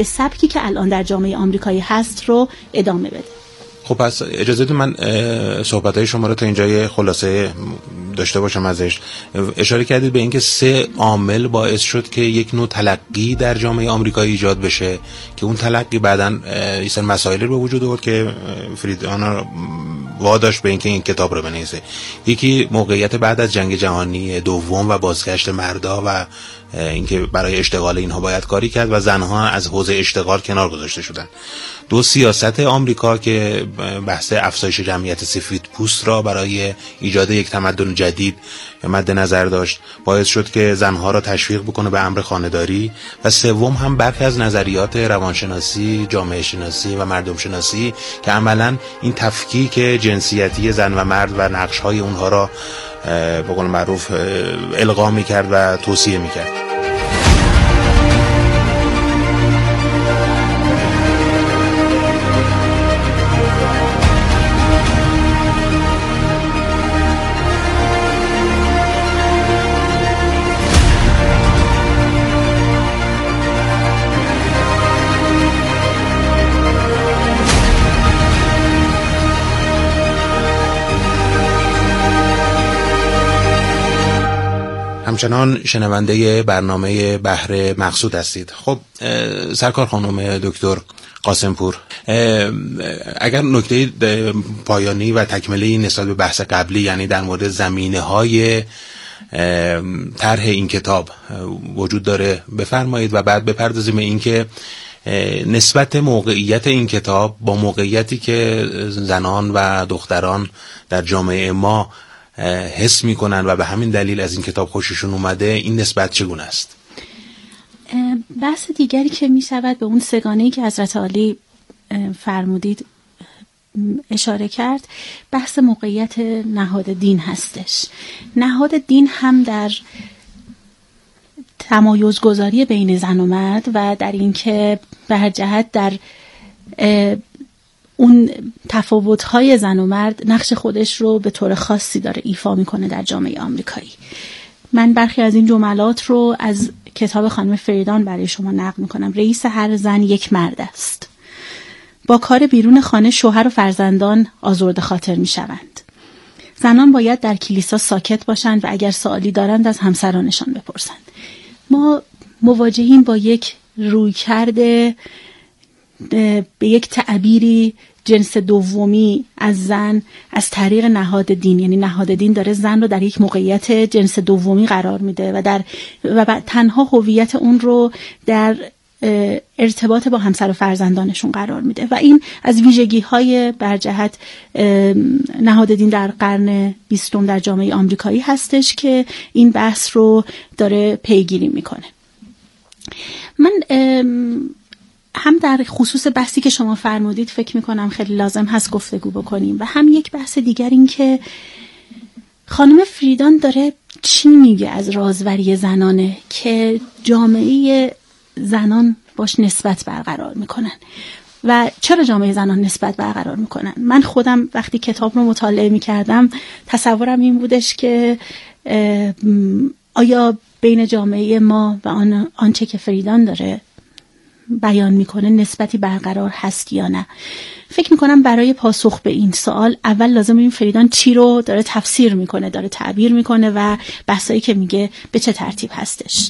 به سبکی که الان در جامعه آمریکایی هست رو ادامه بده. خب پس اجازه بدید من صحبت‌های شما رو تا اینجای خلاصه داشته باشم ازش. اشاره کردید به اینکه 3 عامل باعث شد که یک نوع تلقی در جامعه آمریکایی ایجاد بشه که اون تلقی بعداً یه سری مسائل رو به وجود آورد که فریدان واداشت به اینکه این کتاب رو بنویسه. یکی موقعیت بعد از جنگ جهانی دوم و بازگشت مردا و اینکه برای اشتغال اینها باید کاری کرد و زنها از حوزه اشتغال کنار گذاشته شدن. 2 سیاست آمریکا که بحث افزایش جمعیت سفید پوست را برای ایجاد یک تمدن جدید مد نظر داشت، باعث شد که زنها را تشویق بکنه به امر خانه‌داری. و سوم هم برخی از نظریات روانشناسی، جامعه شناسی و مردم شناسی که عملاً این تفکیک جنسیتی زن و مرد و نقش‌های اونها را به قول معروف القا می‌کرد و توصیه می‌کرد. همچنان شنونده برنامه بحر مقصود هستید. خب سرکار خانم دکتر قاسمپور، اگر نکته پایانی و تکمله نسبت به بحث قبلی، یعنی در مورد زمینه‌های طرح این کتاب وجود داره بفرمایید و بعد بپردازیم به این که نسبت موقعیت این کتاب با موقعیتی که زنان و دختران در جامعه ما حس میکنن و به همین دلیل از این کتاب خوششون اومده، این نسبت چگونه است؟ بحث دیگری که میشود به اون سگانه‌ای که حضرت عالی فرمودید اشاره کرد، بحث موقعیت نهاد دین هستش. نهاد دین هم در تمایزگذاری بین زن و مرد و در اینکه به هر جهت در اون تفاوت‌های زن و مرد نقش خودش رو به طور خاصی داره ایفا میکنه در جامعه آمریکایی. من برخی از این جملات رو از کتاب خانم فریدان برای شما نقل میکنم. رئیس هر زن یک مرد است. با کار بیرون خانه شوهر و فرزندان آزرده خاطر میشوند. زنان باید در کلیسا ساکت باشند و اگر سوالی دارند از همسرانشان بپرسند. ما مواجهیم با یک رویکرد، به یک تعبیری جنس دومی از زن از طریق نهاد دین. یعنی نهاد دین داره زن رو در یک موقعیت جنس دومی قرار میده و تنها هویت اون رو در ارتباط با همسر و فرزندانشون قرار میده و این از ویژگی‌های برجهت نهاد دین در قرن 20 در جامعه آمریکایی هستش که این بحث رو داره پیگیری میکنه. من هم در خصوص بحثی که شما فرمودید فکر میکنم خیلی لازم هست گفتگو بکنیم و هم یک بحث دیگر این که خانم فریدان داره چی میگه از رازوری زنانه که جامعه زنان باش نسبت برقرار میکنن و چرا جامعه زنان نسبت برقرار میکنن. من خودم وقتی کتاب رو مطالعه میکردم تصورم این بودش که آیا بین جامعه ما و آنچه که فریدان داره بیان میکنه نسبتی برقرار هست یا نه. فکر میکنم برای پاسخ به این سوال اول لازم این فریدان چی رو داره تفسیر میکنه، داره تعبیر میکنه و بحثایی که میگه به چه ترتیب هستش.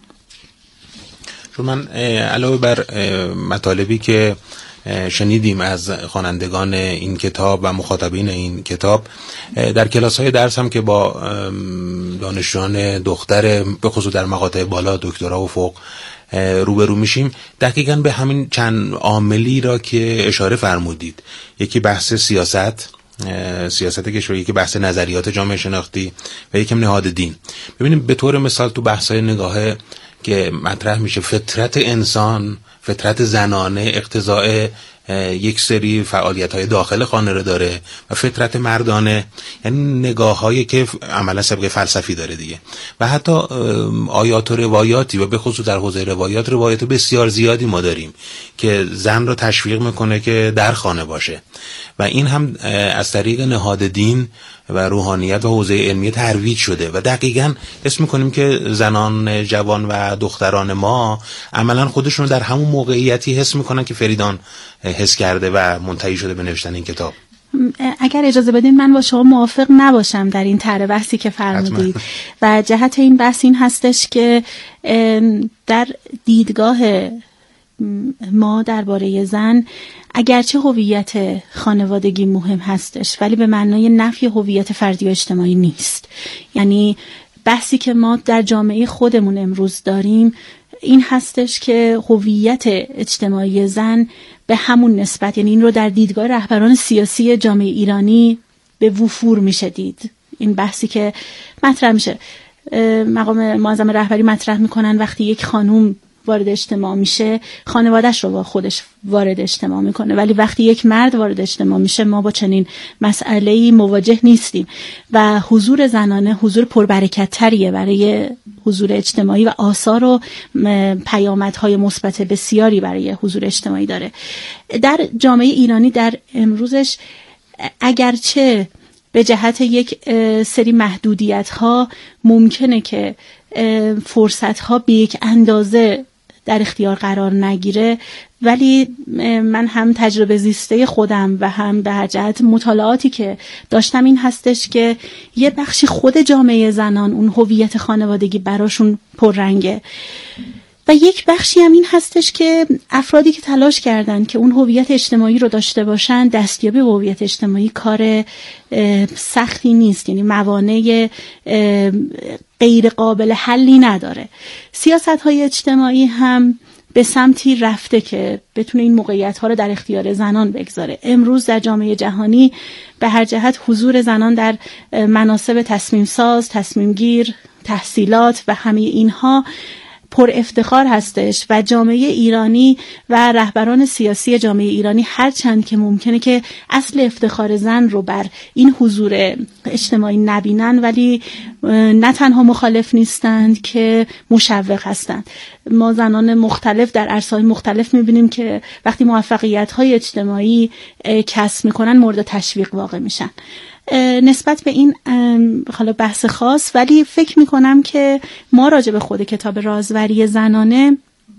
چون من علاوه بر مطالبی که شنیدیم از خوانندگان این کتاب و مخاطبین این کتاب، در کلاس‌های درس هم که با دانشجویان دختر به خصوص در مقاطع بالا دکترا و فوق روبرو میشیم، دقیقاً به همین چند عاملی را که اشاره فرمودید، یکی بحث سیاست کشوری، یکی بحث نظریات جامعه شناختی و یکم نهاد دین. ببینیم به طور مثال تو بحث‌های نگاه که مطرح میشه فطرت انسان، فطرت زنانه اقتضاء یک سری فعالیت‌های داخل خانه رو داره و فطرت مردانه یعنی نگاه‌هایی که عملا سابقه فلسفی داره دیگه. و حتی آیات و روایاتی و به خصوص در حوزه روایات بسیار زیادی ما داریم که زن رو تشویق میکنه که در خانه باشه و این هم از طریق نهاد دین و روحانیت و حوزه علمی ترویج شده و دقیقاً حس می‌کنیم که زنان جوان و دختران ما عملاً خودشون در همون موقعیتی حس می‌کنن که فریدون حس کرده و منتهی شده به نوشتن این کتاب. اگر اجازه بدین من با شما موافق نباشم در این طرح بحثی که فرمودید و جهت این بحث این هستش که در دیدگاه ما درباره زن اگرچه هویت خانوادگی مهم هستش ولی به معنای نفی هویت فردی و اجتماعی نیست. یعنی بحثی که ما در جامعه خودمون امروز داریم این هستش که هویت اجتماعی زن به همون نسبت، یعنی این رو در دیدگاه رهبران سیاسی جامعه ایرانی به وفور میشه دید. این بحثی که مطرح میشه، مقام معظم رهبری مطرح میکنن وقتی یک خانوم وارد اجتماع میشه خانواده‌اش رو با خودش وارد اجتماع میکنه، ولی وقتی یک مرد وارد اجتماع میشه ما با چنین مسئله‌ای مواجه نیستیم و حضور زنانه حضور پربرکت‌تریه برای حضور اجتماعی و آثار و پیامدهای مثبت بسیاری برای حضور اجتماعی داره. در جامعه ایرانی در امروزش اگرچه به جهت یک سری محدودیت‌ها ممکنه که فرصت‌ها به یک اندازه در اختیار قرار نگیره، ولی من هم تجربه زیسته خودم و هم به هر جهت مطالعاتی که داشتم این هستش که یه بخشی خود جامعه زنان اون هویت خانوادگی براشون پررنگه و یک بخشی هم این هستش که افرادی که تلاش کردن که اون هویت اجتماعی رو داشته باشن دستیابی به هویت اجتماعی کار سختی نیست، یعنی موانع غیر قابل حلی نداره. سیاست‌های اجتماعی هم به سمتی رفته که بتونه این موقعیت‌ها رو در اختیار زنان بگذاره. امروز در جامعه جهانی به هر جهت حضور زنان در مناصب تصمیم ساز، تصمیم گیر، تحصیلات و همه اینها پر افتخار هستش و جامعه ایرانی و رهبران سیاسی جامعه ایرانی هرچند که ممکنه که اصل افتخار زن رو بر این حضور اجتماعی نبینن ولی نه تنها مخالف نیستند که مشوق هستند. ما زنان مختلف در عرصه‌های مختلف می‌بینیم که وقتی موفقیت‌های اجتماعی کسب می‌کنن مورد تشویق واقع میشن. نسبت به این حالا بحث خاص، ولی فکر میکنم که ما راجع به خود کتاب رازوری زنانه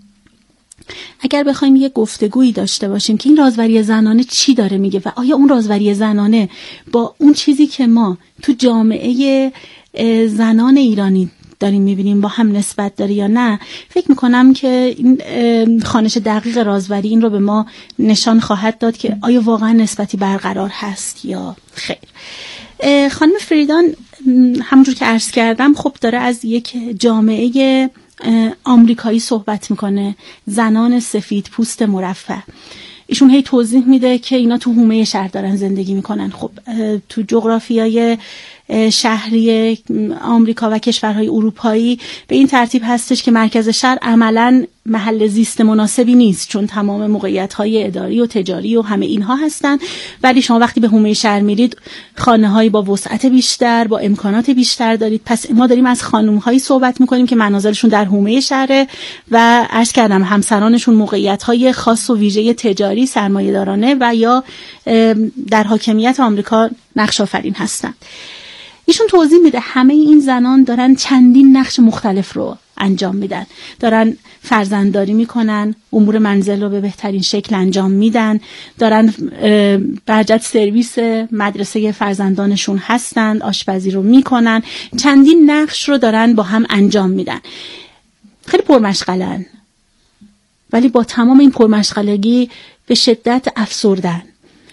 اگر بخوایم یه گفتگویی داشته باشیم که این رازوری زنانه چی داره میگه و آیا اون رازوری زنانه با اون چیزی که ما تو جامعه زنان ایرانی داریم میبینیم با هم نسبت داره یا نه، فکر میکنم که این خوانش دقیق رازوری این رو به ما نشان خواهد داد که آیا واقعا نسبتی برقرار هست یا خیر. خانم فریدون همونجور که عرض کردم خب داره از یک جامعه آمریکایی صحبت میکنه، زنان سفید پوست مرفه. ایشون هی توضیح میده که اینا تو حومه شهر دارن زندگی میکنن. خب تو جغرافیای شهری آمریکا و کشورهای اروپایی به این ترتیب هستش که مرکز شهر عملاً محل زیست مناسبی نیست چون تمام موقعیت‌های اداری و تجاری و همه اینها هستن، ولی شما وقتی به حومه شهر میرید خانه‌هایی با وسعت بیشتر با امکانات بیشتر دارید. پس ما داریم از خانم‌هایی صحبت می‌کنیم که منازلشون در حومه شهر و عرض کردم همسرانشون موقعیت‌های خاص و ویژه تجاری سرمایه‌دارانه و یا در حاکمیت آمریکا نقش آفرین هستند. ایشون توضیح میده همه این زنان دارن چندین نقش مختلف رو انجام میدن، دارن فرزندداری میکنن، امور منزل رو به بهترین شکل انجام میدن، دارن برجت سرویس مدرسه فرزندانشون هستن، آشپزی رو میکنن، چندین نقش رو دارن با هم انجام میدن. خیلی پرمشغلن ولی با تمام این پرمشغلگی به شدت افسردن.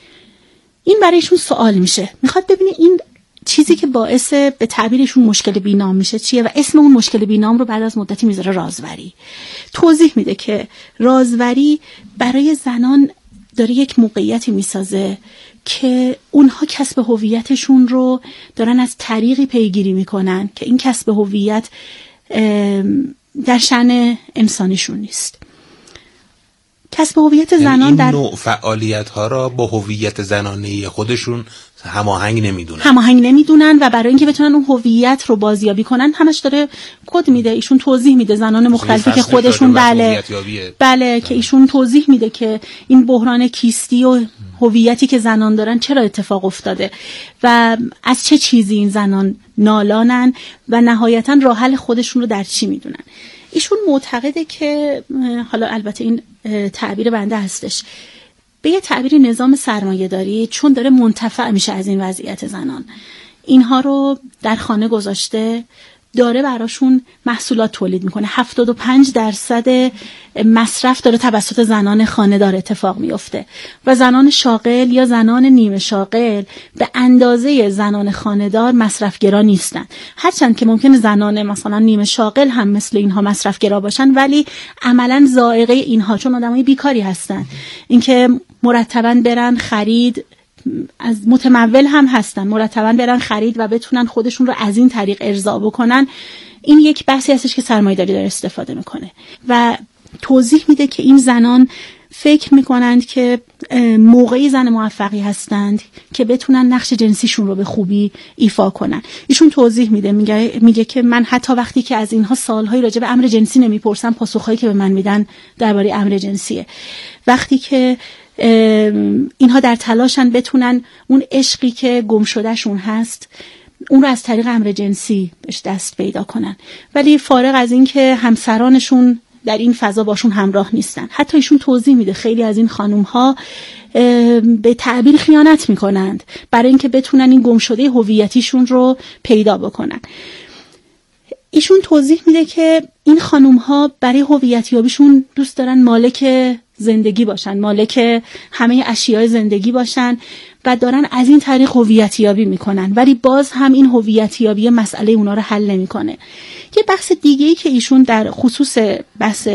این برایشون سوال میشه، میخواد ببینه این چیزی که باعث به تعبیرشون مشکل بینام میشه چیه و اسم اون مشکل بینام رو بعد از مدتی میذاره رازوری. توضیح میده که رازوری برای زنان داره یک موقعیتی میسازه که اونها کسب هویتشون رو دارن از طریقی پیگیری میکنن که این کسب هویت در شأن انسانیشون نیست. کسب هویت زنان این در نوع فعالیت ها را با هویت زنانه خودشون هماهنگ نمیدونن و برای اینکه بتونن اون هویت رو بازیابی کنن همش داره کد میده، ایشون توضیح میده زنان مختلفی که خودشون بله که ایشون توضیح میده که این بحران کیستی و هویتی که زنان دارن چرا اتفاق افتاده و از چه چیزی این زنان نالانن و نهایتا راه حل خودشون رو در چی میدونن. ایشون معتقده که حالا البته این تعبیر بنده هستش، به یه تعبیری نظام سرمایه‌داری چون داره منتفع میشه از این وضعیت زنان، اینها رو در خانه گذاشته، داره براشون محصولات تولید میکنه. 75% مصرف داره توسط زنان خانه داره اتفاق میفته و زنان شاغل یا زنان نیمه شاغل به اندازه زنان خانه‌دار مصرفگرا نیستن، هرچند که ممکنه زنان مثلا نیمه شاغل هم مثل اینها مصرفگرا باشن، ولی عملاً ذائقه اینها چون آدمای بیکاری هستن، اینکه مرتباً برن خرید، از متمول هم هستن، مرتباً برن خرید و بتونن خودشون رو از این طریق ارضا بکنن، این یک بحثی هستش که سرمایه‌داری داره استفاده میکنه و توضیح میده که این زنان فکر میکنند که موقعی زن موفقی هستند که بتونن نقش جنسیشون رو به خوبی ایفا کنن. ایشون توضیح میده، میگه که من حتی وقتی که از اینها سالهای راجع به امر جنسی نمیپرسم، پاسخهایی که به من میدن درباره امر جنسیه. وقتی که اینها در تلاشن بتونن اون عشقی که گم شده شون هست اون رو از طریق امر جنسی بهش دست پیدا کنن، ولی فارغ از این که همسرانشون در این فضا باشون همراه نیستن. حتی ایشون توضیح میده خیلی از این خانوم ها به تعبیر خیانت میکنند برای اینکه بتونن این گم شده هویتیشون رو پیدا بکنن. ایشون توضیح میده که این خانوم ها برای هویتیابیشون دوست دارن مالک زندگی باشن، مالک همه اشیای زندگی باشن و دارن از این طریق هویتیابی میکنن، ولی باز هم این هویتیابی مسئله اونا رو حل نمیکنه. یه بحث دیگه‌ای که ایشون در خصوص بحث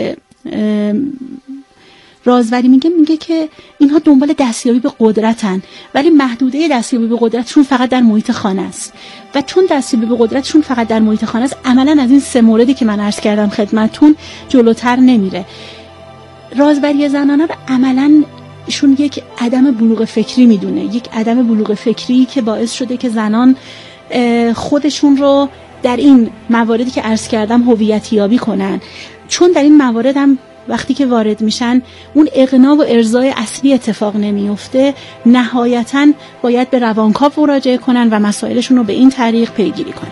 رازوری میگه که اینها دنبال دستیابی به قدرتن، ولی محدوده دستیابی به قدرتشون فقط در محیط خانه است و چون دستیابی به قدرتشون فقط در محیط خانه است، عملاً از این 3 موردی که من عرض کردم خدمتتون جلوتر نمیره. رازبری زنانه رو عملاً ایشون یک عدم بلوغ فکری میدونه، یک عدم بلوغ فکری که باعث شده که زنان خودشون رو در این مواردی که عرض کردم هویتیابی کنن، چون در این موارد هم وقتی که وارد میشن اون اقناع و ارضای اصلی اتفاق نمیفته، نهایتاً باید به روانکاو مراجعه کنن و مسائلشون رو به این طریق پیگیری کنن.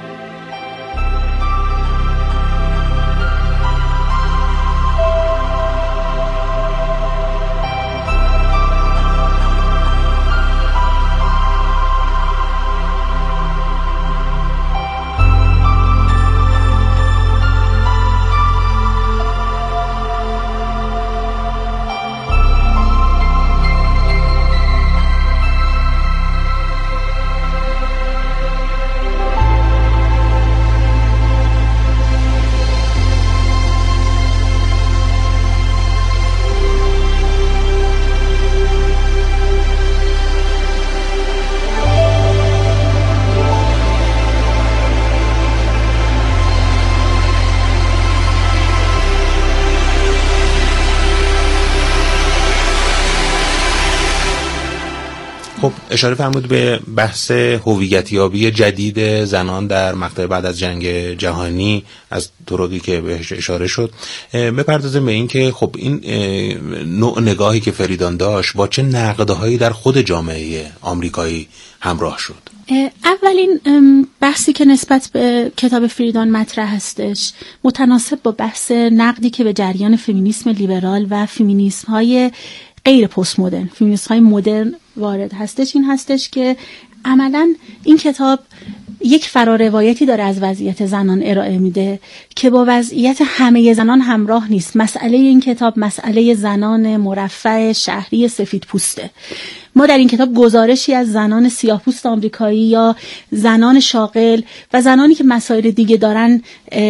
خب اشاره فرمود به بحث هویتیابی جدید زنان در مقطع بعد از جنگ جهانی از طرقی که بهش اشاره شد. بپردازیم به این که خب این نوع نگاهی که فریدان داشت با چه نقدهایی در خود جامعه آمریکایی همراه شد. اولین بحثی که نسبت به کتاب فریدان مطرح هستش متناسب با بحث نقدی که به جریان فمینیسم لیبرال و فمینیسم های غیر پست مدرن، فمینیسم های مدرن وارد هستش، این هستش که عملاً این کتاب یک فراروایتی داره از وضعیت زنان ارائه میده که با وضعیت همه زنان همراه نیست. مسئله این کتاب مسئله زنان مرفه شهری سفید پوسته. ما در این کتاب گزارشی از زنان سیاه‌پوست آمریکایی یا زنان شاغل و زنانی که مسائل دیگه دارن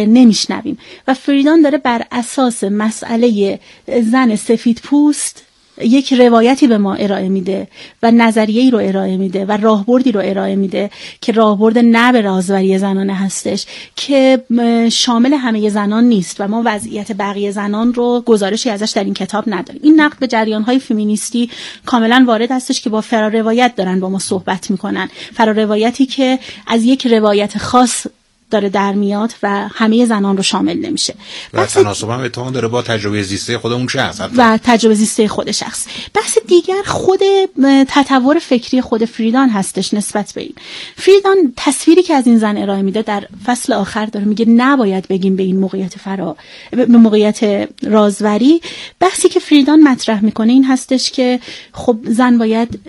نمیشنویم و فریدان داره بر اساس مسئله زن سفید پوست یک روایتی به ما ارائه میده و نظریه‌ای رو ارائه میده و راهبردی رو ارائه میده که راهبرد نه به رازوری زنانه هستش که شامل همه زنان نیست و ما وضعیت بقیه زنان رو گزارشی ازش در این کتاب نداریم. این نقد به جریان‌های فمینیستی کاملا وارد هستش که با فراروایت دارن با ما صحبت میکنن، فراروایتی که از یک روایت خاص داره در میاد و همه زنان رو شامل نمیشه و تناسب هم اتفاقا داره با تجربه زیسته خود اون شخص و تجربه زیسته خود شخص. بحث دیگر خود تطور فکری خود فریدان هستش نسبت به این. فریدان تصویری که از این زن ارائه میده در فصل آخر داره میگه نباید بگیم به این موقعیت رازوری. بحثی که فریدان مطرح میکنه این هستش که خب زن باید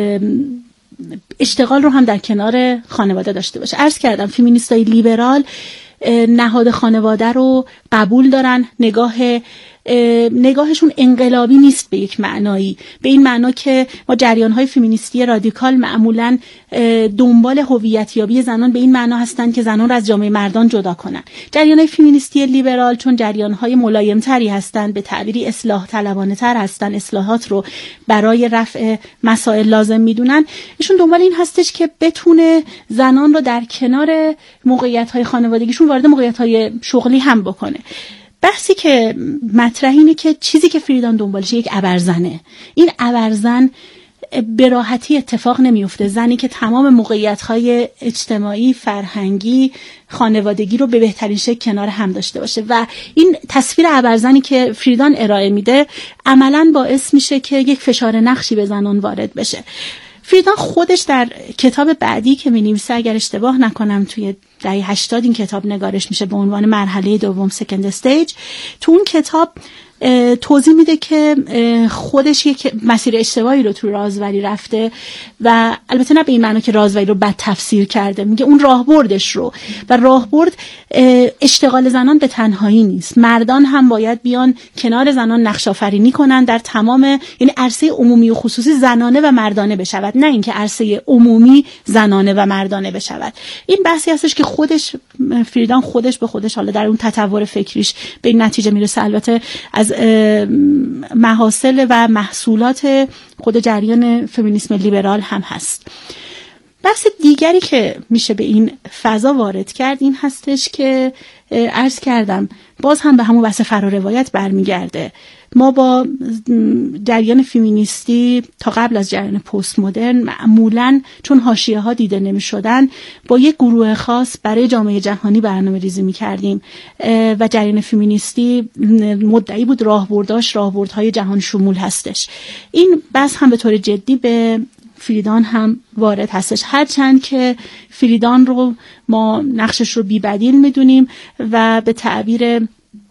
اشتغال رو هم در کنار خانواده داشته باشه. عرض کردم فمینیستای لیبرال نهاد خانواده رو قبول دارن، نگاهشون انقلابی نیست به یک معنایی، به این معنا که ما جریان‌های فمینیستی رادیکال معمولاً دنبال هویتیابی زنان به این معنا هستند که زنان رو از جامعه مردان جدا کنن. جریان‌های فمینیستی لیبرال چون جریان‌های ملایم‌تری هستند، به تعبیری اصلاح طلبانه‌تر هستند، اصلاحات رو برای رفع مسائل لازم میدونن، ایشون دنبال این هستش که بتونه زنان رو در کنار موقعیت‌های خانوادگیشون وارد موقعیت‌های شغلی هم بکنه. بحثی که مطرح اینه که چیزی که فریدان دنبالشه یک ابرزنه. این ابرزن به راحتی اتفاق نمیفته. زنی که تمام موقعیت‌های اجتماعی، فرهنگی، خانوادگی رو به بهترین شکل کنار هم داشته باشه و این تصویر ابرزنی که فریدان ارائه میده عملاً باعث میشه که یک فشار نقشی به زنان وارد بشه. فریدان خودش در کتاب بعدی که می‌نویسه، اگر اشتباه نکنم توی دهه 80 این کتاب نگارش میشه به عنوان مرحله دوم سکند استیج، تو اون کتاب توضیح میده که خودش یک مسیر اشتباهی رو تو رازوری رفته و البته نه به این معنی که رازوری رو بد تفسیر کرده، میگه اون راهبردش رو و راهبرد اشتغال زنان به تنهایی نیست، مردان هم باید بیان کنار زنان نقش آفرینی کنن در تمام، یعنی عرصه عمومی و خصوصی زنانه و مردانه بشود، نه اینکه عرصه عمومی زنانه و مردانه بشود. این بحثی هستش که خودش فریدان خودش به خودش حالا در اون تطور فکریش به این نتیجه میرسه، البته از محاصل و محصولات خود جریان فمینیسم لیبرال هم هست. بحث دیگری که میشه به این فضا وارد کرد این هستش که عرض کردم باز هم به همون بحث فراروایت برمیگرده. ما با جریان فمینیستی تا قبل از جریان پست مدرن معمولاً چون حاشیه ها دیده نمی شدن با یک گروه خاص برای جامعه جهانی برنامه ریزی می کردیم و جریان فمینیستی مدعی بود راهبردهای جهان شمول هستش. این بحث هم به طور جدی به فریدان هم وارد هستش، هرچند که فریدان رو ما نقشش رو بی بدیل میدونیم و به تعبیر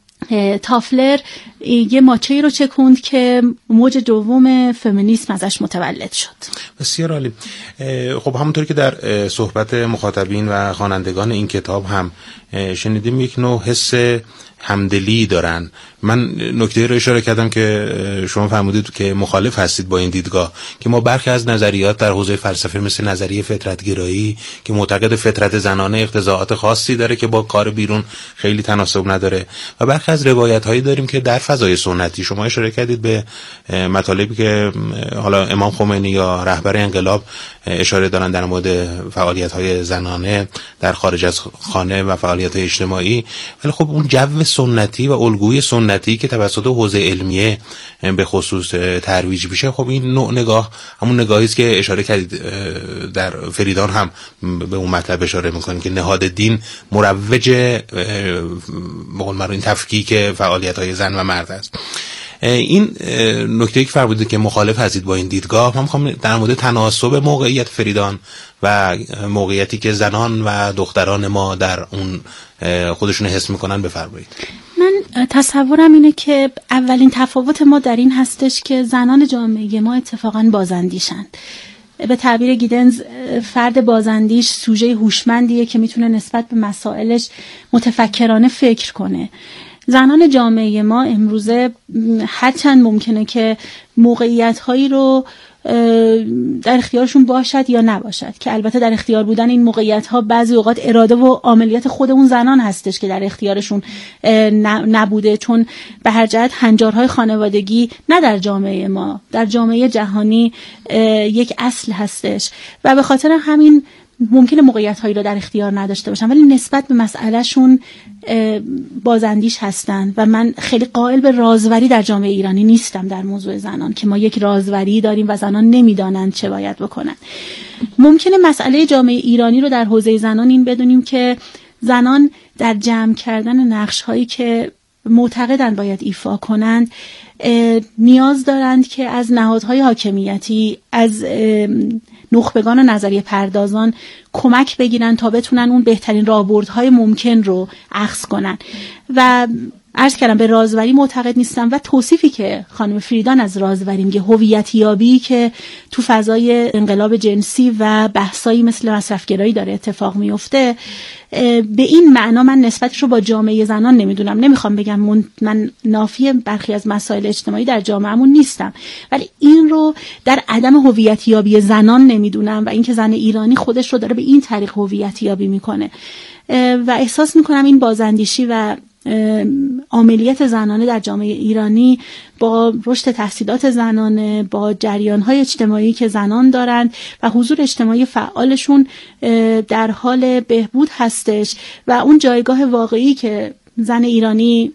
تافلر یه ماچه‌ای رو چکوند که موج دوم فمینیسم ازش متولد شد. بسیار عالی. خب همونطور که در صحبت مخاطبین و خوانندگان این کتاب هم شنیدیم یک نوع حس همدلی دارن. من نکته رو اشاره کردم که شما فرمودید که مخالف هستید با این دیدگاه که ما برخی از نظریات در حوزه فلسفه مثل نظریه فطرت‌گرایی که معتقد فطرت زنانه اقتضاعات خاصی داره که با کار بیرون خیلی تناسب نداره و برخی از روایت‌هایی داریم که در فضای سنتی، شما اشاره کردید به مطالبی که حالا امام خمینی یا رهبر انقلاب اشاره دارن در مورد فعالیت‌های زنانه در خارج از خانه و فعالیت‌های اجتماعی، ولی خب اون جو سنتی و الگوی سنتی که توسط حوزه علمیه به خصوص ترویج میشه، خب این نوع نگاه همون نگاهی است که اشاره کردید در فریدان هم به اون مطلب اشاره میکنیم که نهاد دین مروج به قول معروف این تفکیک فعالیت‌های زن و مرد است. این نکته‌ای که فرمودید که مخالف هستید با این دیدگاه، من می‌خوام در مورد تناسب موقعیت فریدان و موقعیتی که زنان و دختران ما در اون خودشون حس میکنن بفرمایید. من تصورم اینه که اولین تفاوت ما در این هستش که زنان جامعه ما اتفاقاً بازاندیشند. به تعبیر گیدنز فرد بازاندیش سوژه هوشمندیه که میتونه نسبت به مسائلش متفکرانه فکر کنه. زنان جامعه ما امروزه هرچند ممکنه که موقعیت هایی رو در اختیارشون باشد یا نباشد، که البته در اختیار بودن این موقعیت‌ها بعضی اوقات اراده و عاملیت خود اون زنان هستش که در اختیارشون نبوده، چون به هر جهت هنجارهای خانوادگی نه در جامعه ما، در جامعه جهانی یک اصل هستش و به خاطر همین ممکنه موقعیت‌هایی رو در اختیار نداشته باشن ولی نسبت به مسئلهشون بازاندیش هستن و من خیلی قائل به رازوری در جامعه ایرانی نیستم در موضوع زنان که ما یک رازوری داریم و زنان نمیدانند چه باید بکنن. ممکنه مسئله جامعه ایرانی رو در حوزه زنان این بدونیم که زنان در جمع کردن نقش‌هایی که معتقدن باید ایفا کنند نیاز دارند که از نهادهای حاکمیتی، از نخبگان و نظریه پردازان کمک بگیرن تا بتونن اون بهترین راهبردهای ممکن رو اخذ کنن و عرض کردم به رازوری معتقد نیستم و توصیفی که خانم فریدان از رازوری میگه، هویت یابی که تو فضای انقلاب جنسی و بحثایی مثل مصرفگرایی داره اتفاق میفته، به این معنا من نسبتش رو با جامعه زنان نمیدونم. نمیخوام بگم من نافی برخی از مسائل اجتماعی در جامعهمون نیستم، ولی این رو در عدم هویت یابی زنان نمیدونم و اینکه زن ایرانی خودش رو داره به این طریق هویت یابی میکنه و احساس میکنم این بازاندیشی و عملیات زنانه در جامعه ایرانی با رشد تحصیلات زنانه، با جریان‌های اجتماعی که زنان دارند و حضور اجتماعی فعالشون در حال بهبود هستش و اون جایگاه واقعی که زن ایرانی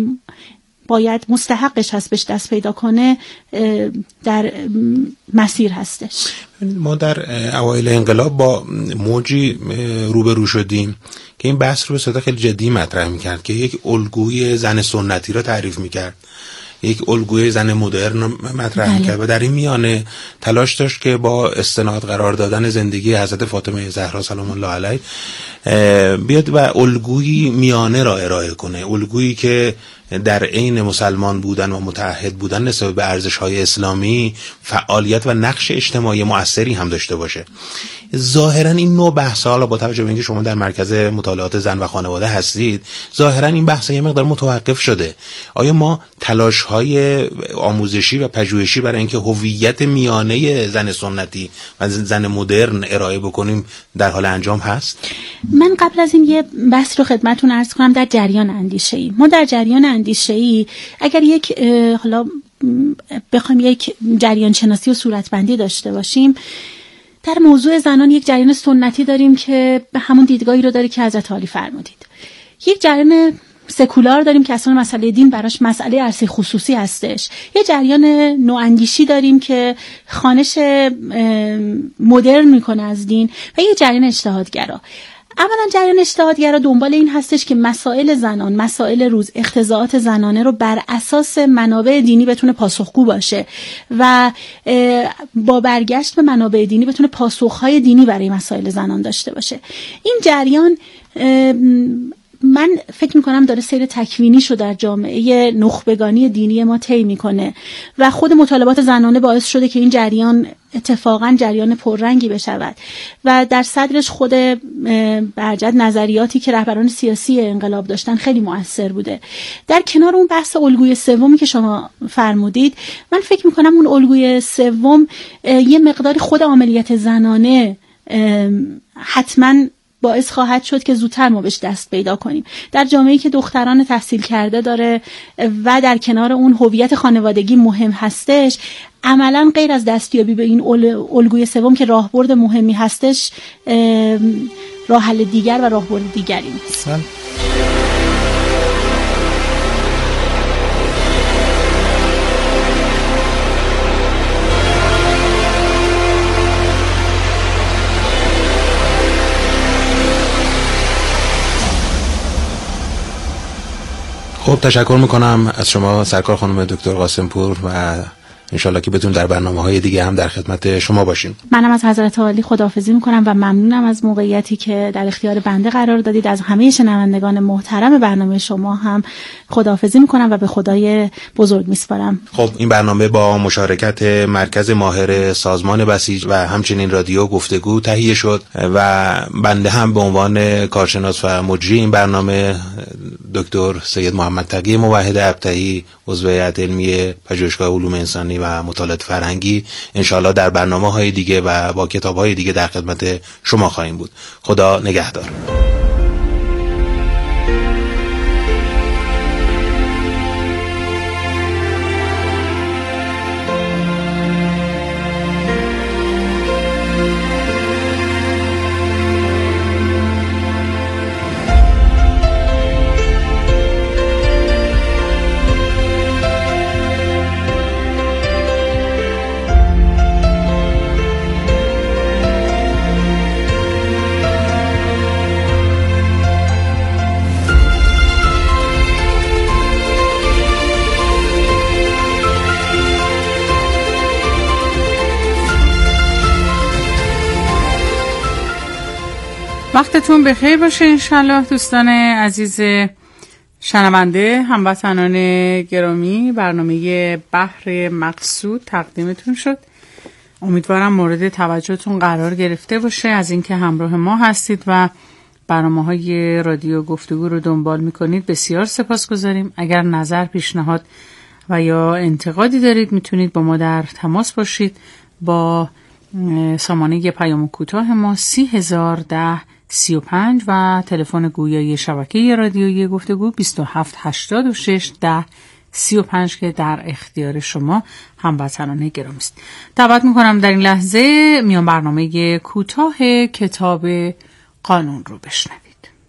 باید مستحقش هست بهش دست پیدا کنه در مسیر هستش. ما در اوایل انقلاب با موجی روبرو شدیم که این بحث رو به صورت خیلی جدی مطرح می‌کرد که یک الگوی زن سنتی رو تعریف می‌کرد، یک الگوی زن مدرن مطرح می‌کرد و در این میانه تلاش داشت که با استناد قرار دادن زندگی حضرت فاطمه زهرا سلام الله علیها بیاد و الگوی میانه را ارائه کنه، الگویی که در عین مسلمان بودن و متعهد بودن نسبت به ارزش‌های اسلامی فعالیت و نقش اجتماعی مؤثری هم داشته باشه. ظاهرا این نوع بحث‌ها، حالا با توجه به اینکه شما در مرکز مطالعات زن و خانواده هستید، ظاهرا این بحث یه مقدار متوقف شده. آیا ما تلاش‌های آموزشی و پژوهشی برای اینکه هویت میانه زن سنتی و زن مدرن ارائه بکنیم در حال انجام هست؟ من قبل از این یه بحث رو خدمتتون عرض کنم در جریان اندیشه‌ای. ما در جریان اندیشه‌ای اگر یک حالا بخوایم یک جریان شناسی و صورتبندی داشته باشیم، در موضوع زنان یک جریان سنتی داریم که به همون دیدگاهی رو داره که حضرت علی فرمودید. یک جریان سکولار داریم که اصلا مسئله دین براش مسئله ارثی خصوصی هستش. یه جریان نواندیشی داریم که خوانش مدرن میکنه از دین و یه جریان اجتهادگرا. اولا جریان اجتهادگرا دنبال این هستش که مسائل زنان، مسائل روز، اختزاعات زنانه رو بر اساس منابع دینی بتونه پاسخگو باشه و با برگشت به منابع دینی بتونه پاسخهای دینی برای مسائل زنان داشته باشه. این جریان من فکر میکنم داره سیر تکوینیشو در جامعه نخبگانی دینی ما طی میکنه و خود مطالبات زنانه باعث شده که این جریان اتفاقا جریان پررنگی بشود و در صدرش خود برجت نظریاتی که رهبران سیاسی انقلاب داشتن خیلی مؤثر بوده. در کنار اون بحث الگوی سومی که شما فرمودید، من فکر میکنم اون الگوی سوم یه مقداری خود عملیات زنانه حتما باعث خواهد شد که زودتر ما بهش دست پیدا کنیم. در جامعه‌ای که دختران تحصیل کرده داره و در کنار اون هویت خانوادگی مهم هستش، عملاً غیر از دستیابی به این الگوی سوم که راهبرد مهمی هستش، راه حل دیگر و راهبرد دیگری نیست. خب تشکر میکنم از شما سرکار خانم دکتر قاسم‌پور و انشالله که بتون در برنامه‌های دیگه هم در خدمت شما باشیم. منم از حضرت عالی خداحافظی میکنم و ممنونم از موقعیتی که در اختیار بنده قرار دادید. از همه شنوندگان محترم برنامه شما هم خداحافظی میکنم و به خدای بزرگ میسپارم. خب این برنامه با مشارکت مرکز ماهر سازمان بسیج و همچنین رادیو گفتگو تهیه شد و بنده هم به عنوان کارشناس و مجری این برنامه دکتر سید محمد تقی موحد ابطحی عضو هیئت علمی پژوهشگاه علوم انسانی و مطالعات فرهنگی انشاءالله در برنامه‌های دیگه و با کتاب‌های دیگه در خدمت شما خواهیم بود. خدا نگهدار. وقتتون بخیر باشه انشالله دوستان عزیز شنونده. هموطنان گرامی، برنامه بحر مقصود تقدیمتون شد. امیدوارم مورد توجهتون قرار گرفته باشه. از اینکه همراه ما هستید و برنامه‌های رادیو گفتگو رو دنبال میکنید بسیار سپاسگزاریم. اگر نظر، پیشنهاد و یا انتقادی دارید میتونید با ما در تماس باشید با سامانه پیام کوتاه ما 301035 و تلفن گویای شبکه رادیویی گفتگو 27861035 که در اختیار شما هموطنان گرامی است. دعوت میکنم در این لحظه میان برنامه کوتاه کتاب قانون رو بشنوید.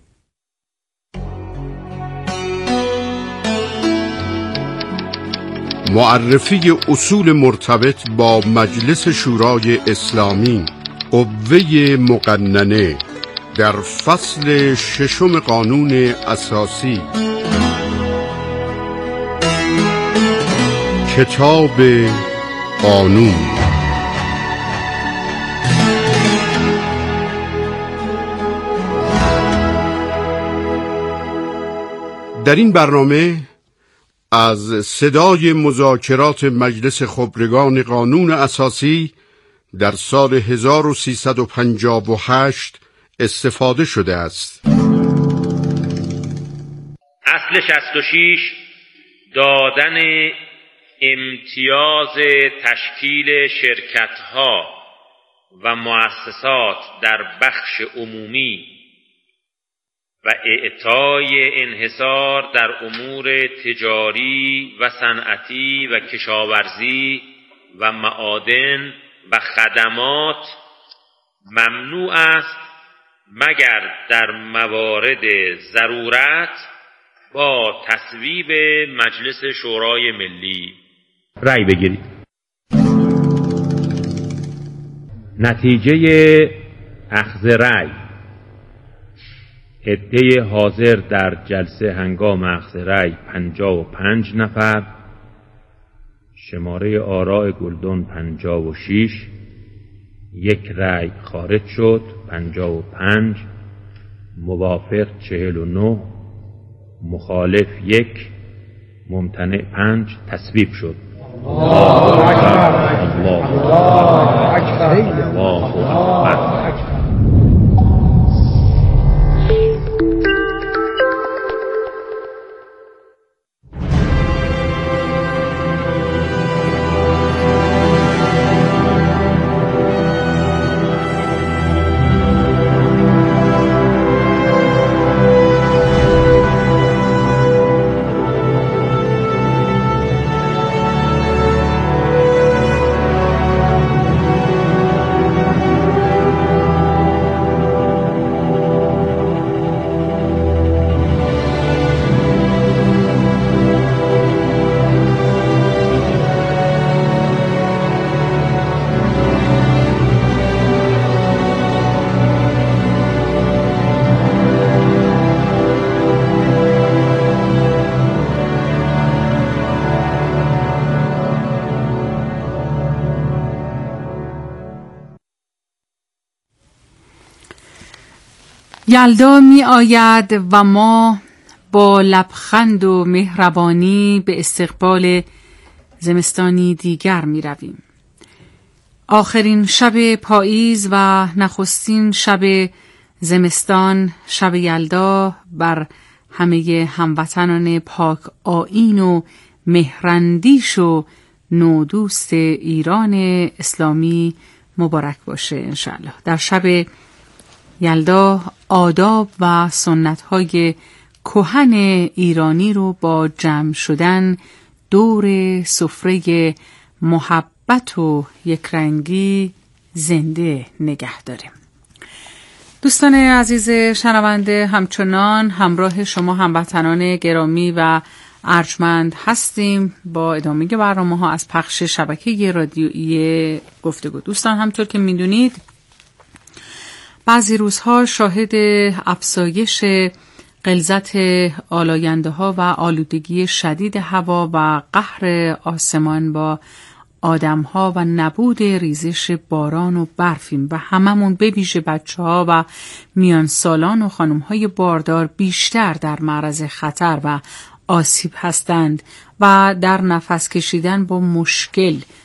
معرفی اصول مرتبط با مجلس شورای اسلامی، قوه مقننه، در فصل 6 قانون اساسی. کتاب قانون. در این برنامه از صدای مذاکرات مجلس خبرگان قانون اساسی در سال 1358 استفاده شده است. اصل 66 دادن امتیاز تشکیل شرکت‌ها و مؤسسات در بخش عمومی و اعطای انحصار در امور تجاری و صنعتی و کشاورزی و معادن و خدمات ممنوع است مگر در موارد ضرورت با تصویب مجلس شورای ملی رأی بگیرید. نتیجه اخذ رأی: عده حاضر در جلسه هنگام اخذ رأی 55 نفر، شماره آراء گلدون 56، یک رأی خارج شد 55، موافق 49، مخالف 1، ممتنع 5. تصویب شد. الله اکبر. الله اکبر. الله اکبر. یلدا می آید و ما با لبخند و مهربانی به استقبال زمستانی دیگر می رویم. آخرین شب پاییز و نخستین شب زمستان، شب یلدا بر همه هموطنان پاک آیین و مهراندیش و نودوست ایران اسلامی مبارک باشه انشالله. در شب یلدا آداب و سنت‌های کهن ایرانی رو با جمع شدن دور سفره محبت و یکرنگی زنده نگه داریم. دوستان عزیز شنونده، همچنان همراه شما هموطنان گرامی و ارجمند هستیم با ادامه برنامه‌ها از پخش شبکه رادیویی گفتگو. دوستان، همطور که می‌دونید بعضی روزها شاهد افزایش غلظت آلاینده‌ها و آلودگی شدید هوا و قهر آسمان با آدم‌ها و نبود ریزش باران و برفیم و هممون به ویژه بچه‌ها و میان سالان و خانم‌های باردار بیشتر در معرض خطر و آسیب هستند و در نفس کشیدن با مشکل